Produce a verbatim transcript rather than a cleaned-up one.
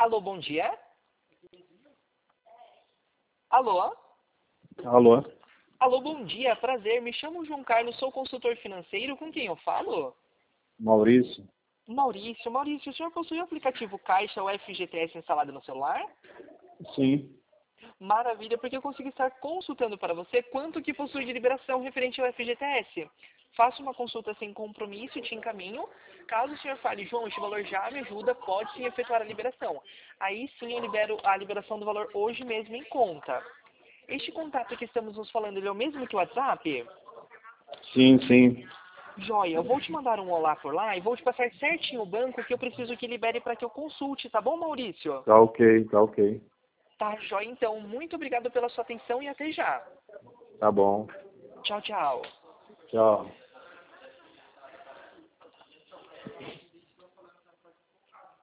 Alô, bom dia. Alô? Alô? Alô, bom dia, prazer. Me chamo João Carlos, sou consultor financeiro. Com quem eu falo? Maurício? Maurício. Maurício, o senhor possui o aplicativo Caixa ou F G T S instalado no celular? Sim. Maravilha, porque eu consigo estar consultando para você quanto que possui de liberação referente ao F G T S. Faço uma consulta sem compromisso e te encaminho. Caso o senhor fale, João, este valor já me ajuda, pode sim efetuar a liberação. Aí sim eu libero a liberação do valor hoje mesmo em conta. Este contato que estamos nos falando, ele é o mesmo que o WhatsApp? Sim, sim. Joia, eu vou te mandar um olá por lá e vou te passar certinho o banco que eu preciso que libere para que eu consulte, tá bom, Maurício? Tá ok, tá ok. Tá, joia, então. Muito obrigado pela sua atenção e até já. Tá bom. Tchau, tchau. Tchau.